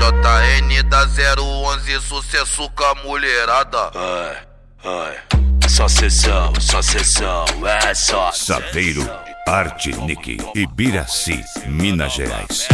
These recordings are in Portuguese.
JN da 011, sucesso com a mulherada. Só sessão, é só Saveiro, Arte Nick, Ibiraci, Minas Gerais.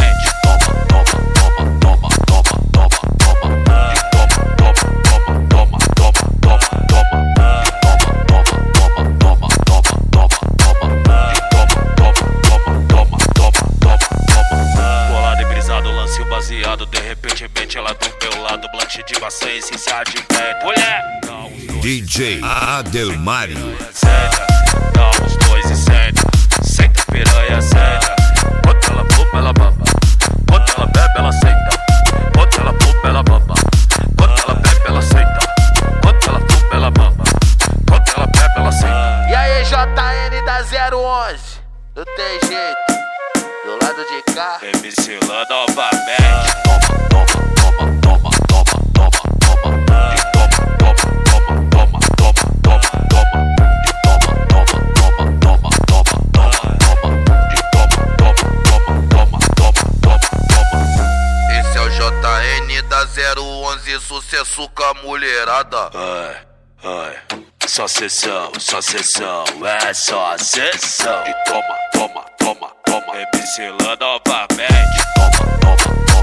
Bolado e brisado, lance o baseado. De repentemente ela do meu lado, blanche de maçã, essência de vento. Mulher! DJ Adelmário. Senta, dá uns dois e senta. Senta piranha, senta. Bota ela fuma, ela baba. Bota ela bebe, ela senta. Bota ela fuma, ela baba. Bota ela bebe, ela senta. Bota ela fuma, ela baba. Bota ela bebe, ela senta. E aí, JN da 011, não tem jeito, do lado de cá. MC Lan novamente. Toma. Esse é o JN da 011, sucesso com a mulherada. Só sessão, é só sessão. E toma. MC Lan novamente. Toma.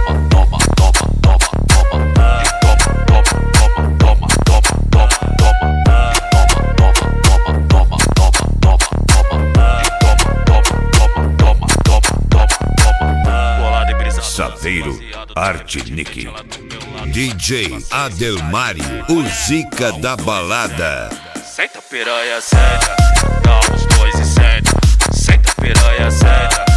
Bolado e brisado. Saveiro, Arte Nick, DJ Adelmário, o Zica da balada. Senta piranha, senta. Dá uns dois e senta. Senta piranha, senta.